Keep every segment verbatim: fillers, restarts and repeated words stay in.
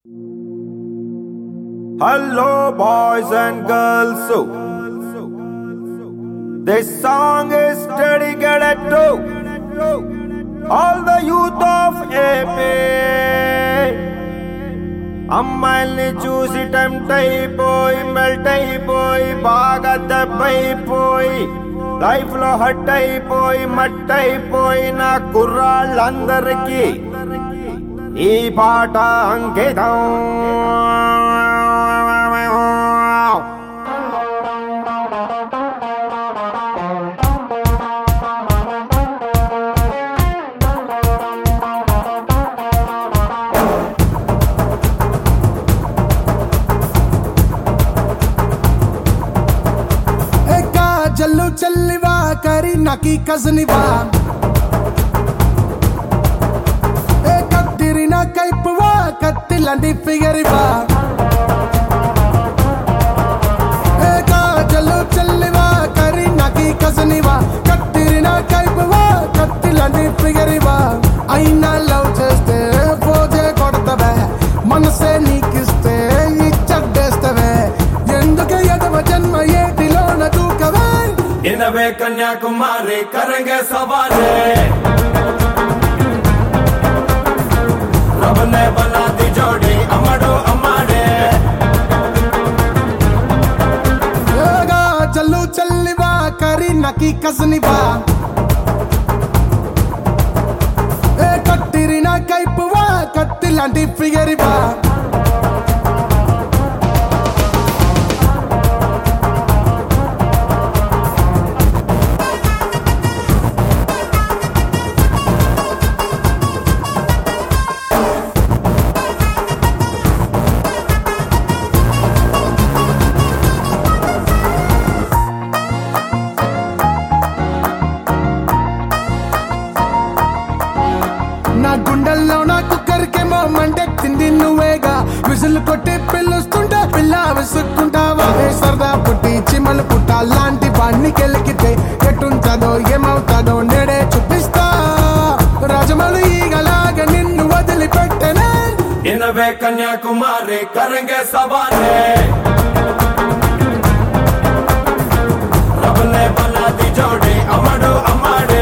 Hello, boys and girls. So, this song is dedicated to all the youth of A P. అమ్మాయిల్ని చూసి tempt అయిపోయి melt అయిపోయి బాగా దెబ్బైపోయి life లో hot అయిపోయి మట్ అయిపోయి నా కుర్రాళ్ళందరికీ ఈ పాట అంకితం. జల్లు చల్లివా కరీ నాకి కజనివా ఏ కత్తిరిన కైపువా కత్తిలాంటి ఫిగరివా ఏ జల్లు చల్లివా కరీ నాకి కజనివా కత్తిరిన కైపువా కత్తిలాంటి ఫిగరివా అయినా లవ్ చేస్తే పోజే కొడతవే మనసే నీకిస్తే ఇచ్చడ్డేస్తవే ఎందుకే ఎదవ జన్మ ఏటిలోన దూకవే इनवे कन्याकुमारी करेंगे सवारे रब ने बना दी जोड़ी अमड़ो अमाड़े चलू चलवा करी नकी कसनिवा ए कत्तिरिना कैपुवा कत्तिलांटी फिगरिवा నా గుండెల్లో నా కుక్కరికేమో మంటెత్తింది నువ్వేగా విసులు కొట్టి పిలుస్తుంటే పిల్ల విసుక్కుంటావా సరదా పుట్టి చిమలు పుట్ట లాంటి వాడిని కెలికితే ఎటుంటదో ఏమవుతాదో నేడే చూపిస్తా రాజమౌళి ఈగలాగా నిన్ను వదిలిపెట్టనే इनवे कन्याकुमारी करेंगे सवारे रब ने बना दी जोड़ी अमड़ो अमाड़े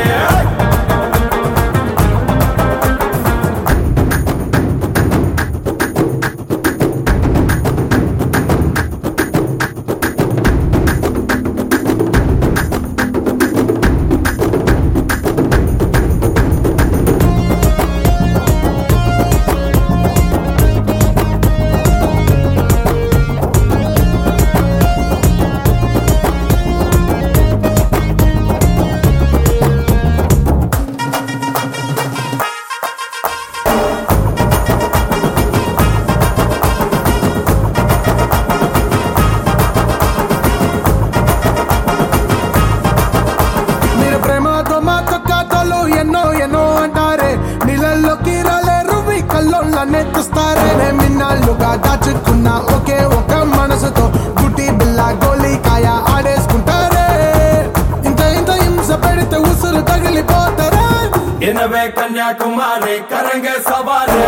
ఎన్నో ఎన్నో అంటారే నీళ్ళల్లోకి రాలేరు కల్లోళ్ళనే చూస్తారే మిన్నాళ్ళుగా దాచుకున్న ఒకే ఒక మనసుతో గుటి బిల్ల గోలికాయ ఆడేసుకుంటారే ఇంత ఇంత హింస పెడితే ఉసురు తగిలిపోతారే इनवे कन्याकुमारी करेंगे सवारे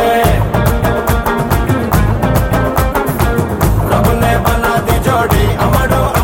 रब ने बना दी जोड़ी अमड़ो